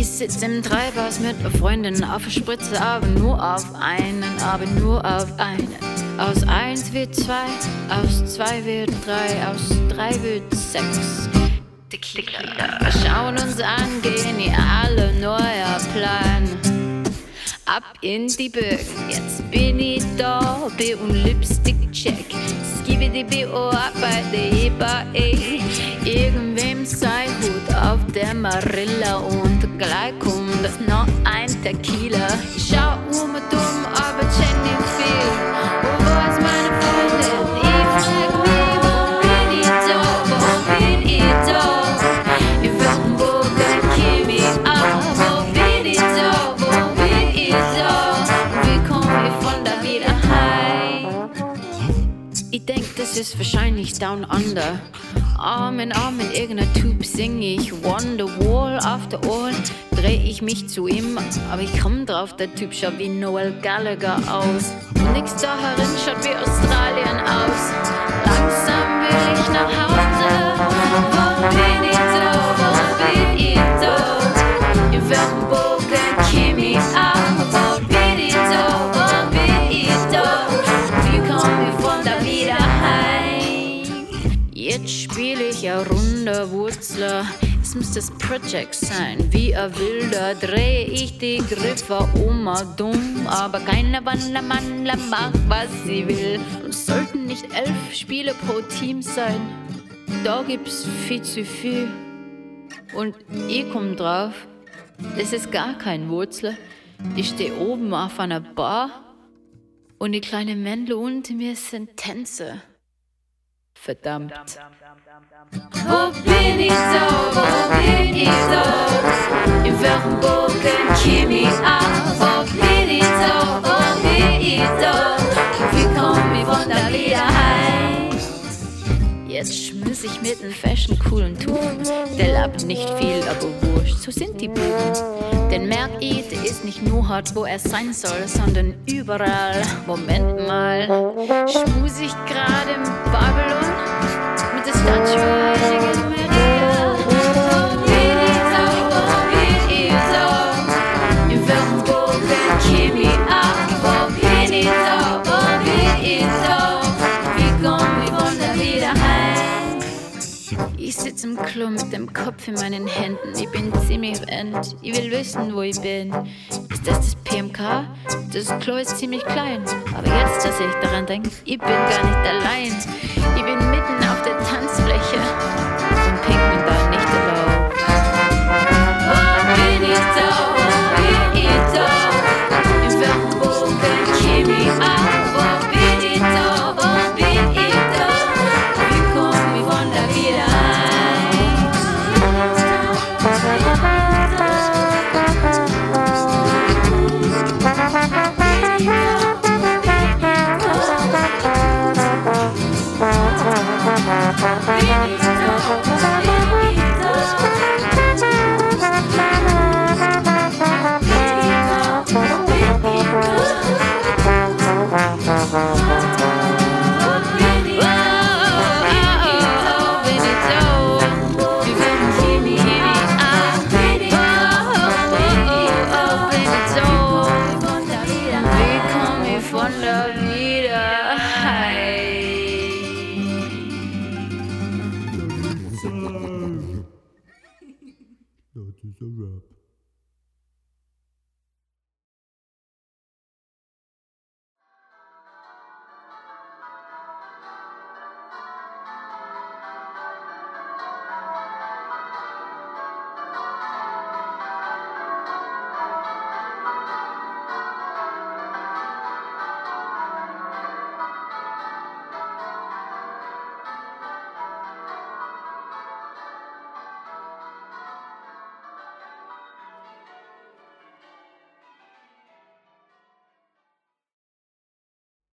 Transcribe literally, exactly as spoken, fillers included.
Ich sitz im Treibhaus mit ner Freundin auf der Spritze, aber nur auf einen, aber nur auf einen. Aus eins wird zwei, aus zwei wird drei, aus drei wird sechs. Tequila. Wir schauen uns an, geniale neuer Plan. Ab in die Bögen, jetzt bin ich da, B und Lipstick-Check. Skibidi-B-O, ab bei der E-Ba-E. Irgendwem sei Hut auf der Marilla und gleich kommt das noch ein Tequila. Ich schau um und um, aber Jenny fehlt. Und wo ist meine Freundin? Ich frag mich, wo bin ich da? Wo bin ich da? In welchem Bogen komm ich ab? Wo bin ich da? Wo bin ich da? Wie komm ich von da wieder heim? Ich denk, das ist wahrscheinlich Down Under. Arm in Arm mit irgendeiner Typ sing ich Wonderwall auf der Ohren. Dreh ich mich zu ihm, aber ich komm drauf, der Typ schaut wie Noel Gallagher aus. Und nix da herin schaut wie Australien aus. Langsam will ich nach Hause. Wo bin ich da? Wo bin ich da? In welchem Bogen komm ich ab? Wo bin ich da? Wo bin ich da? Wie komm ich von da wieder heim? Jetzt spiel ich eine Runde Wurzler. Es muss das Project sein, wie ein Wilder dreh ich die Griffe um, dumm, aber keiner Wandermannler macht, was sie will. Und es sollten nicht elf Spiele pro Team sein, da gibt's viel zu viel. Und ich komm drauf, das ist gar kein Wurzler. Ich steh oben auf einer Bar und die kleinen Männle unter mir sind Tänzer. Verdammt. Wo bin ich da? Wo bin ich da? In welchem Bogen komm ich ab? Wo bin ich da? Wo bin ich da? Wie komm ich von da wieder heim? Jetzt schmiss ich mit nem fashion coolen Tuch. Der lappt nicht viel, aber wurscht, so sind die Buben. Denn merk ich, der ist nicht nur hart, wo er sein soll, sondern überall. Moment mal, schmus ich gerade im Babylon mit der Statue Heiligen Maria? Wo bin ich da? Wo bin ich da? In welchem Bogen komm ich ab? Wo bin ich da? Wo bin ich da? Wie komm ich von da wieder heim? Ich sitz im Klo mit dem Kopf in meinen Händen. Ich bin ziemlich am Ende. Ich will wissen, wo ich bin. Ist das das P M K? Das Klo ist ziemlich klein. Aber jetzt, dass ich daran denke, ich bin gar nicht allein. Ich bin mitten auf der Tanzfläche und Pink bin da nicht erlaubt. Wo bin ich da? Wo bin ich da? In welchem Bogen komm ich ab? Wo bin ich da? Wo bin ich da? Wie komm ich von da wieder heim? That is a wrap.